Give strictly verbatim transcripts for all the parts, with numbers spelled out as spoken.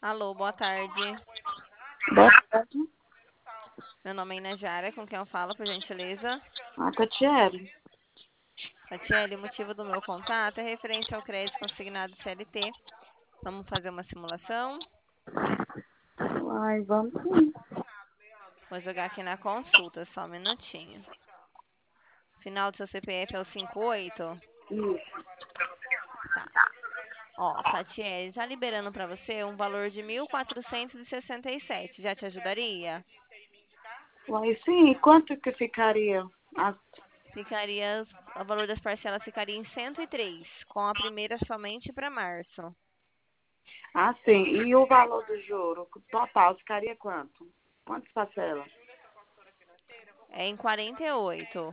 Alô, boa tarde. Boa tarde. Meu nome é Inajara, com quem eu falo, por gentileza? A Tatiele. Tatiele, o motivo do meu contato é referente ao crédito consignado C L T. Vamos fazer uma simulação? Ai, vamos sim. Vou jogar aqui na consulta, só um minutinho. Final do seu C P F é o cinquenta e oito? Isso. Tá. Ó, Tatiele, tá liberando para você um valor de mil quatrocentos e sessenta e sete. Já te ajudaria? Uai, sim. E quanto que ficaria? Ah, Ficaria, o valor das parcelas ficaria em cento e três, com a primeira somente para março. ah, sim. E o valor do juro total ficaria quanto? Quantas parcelas? É em quarenta e oito.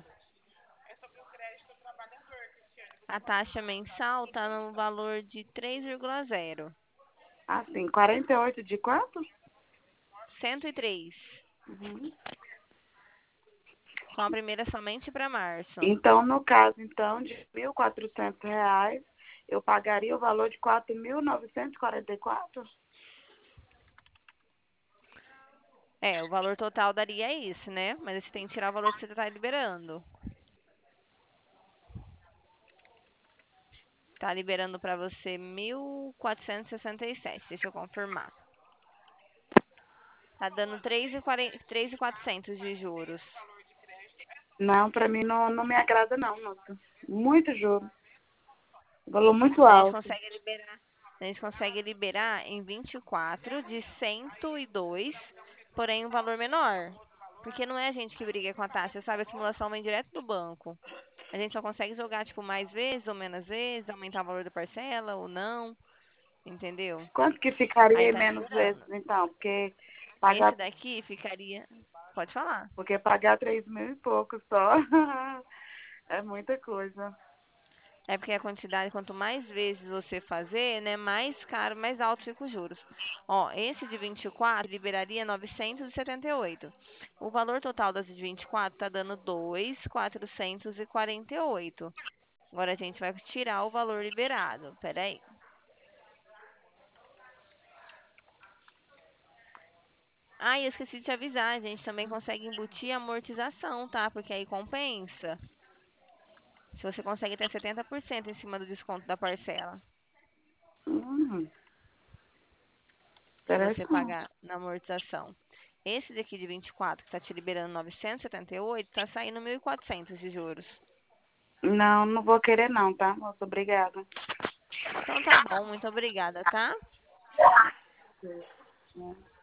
A taxa mensal está no valor de três vírgula zero. Ah, sim. quarenta e oito de quanto? cento e três, Uhum. com a primeira somente para março. Então, no caso, então, de mil e quatrocentos reais, eu pagaria o valor de quatro mil novecentos e quarenta e quatro? É, o valor total daria isso, né? Mas você tem que tirar o valor que você está liberando. Está liberando para você mil quatrocentos e sessenta e sete. Deixa eu confirmar. Tá dando três mil e quatrocentos de juros. Não, para mim não, não me agrada não, moça. Muito juro. Valor muito A gente alto. consegue liberar, a gente consegue liberar em vinte e quatro de cento e dois, porém um valor menor. Porque não é a gente que briga com a taxa, sabe? A simulação vem direto do banco. A gente só consegue jogar, tipo, mais vezes ou menos vezes, aumentar o valor da parcela ou não, entendeu? Quanto que Aí ficaria em tá menos liberando. vezes, então? Porque Esse pagar, daqui ficaria. Pode falar. porque pagar três mil e pouco só é muita coisa. É porque a quantidade, quanto mais vezes você fazer, né, mais caro, mais alto fica os juros. Ó, esse de vinte e quatro liberaria novecentos e setenta e oito. O valor total das de vinte e quatro tá dando dois mil quatrocentos e quarenta e oito. Agora a gente vai tirar o valor liberado. Pera aí. Ah, e eu esqueci de te avisar, a gente também consegue embutir a amortização, tá? Porque aí compensa. Se você consegue ter setenta por cento em cima do desconto da parcela. Hum, Se você interessante. pagar na amortização. Esse daqui de vinte e quatro, que está te liberando novecentos e setenta e oito, está saindo mil e quatrocentos de juros. Não, não vou querer não, tá, moça? Obrigada. Então tá bom, muito obrigada, tá?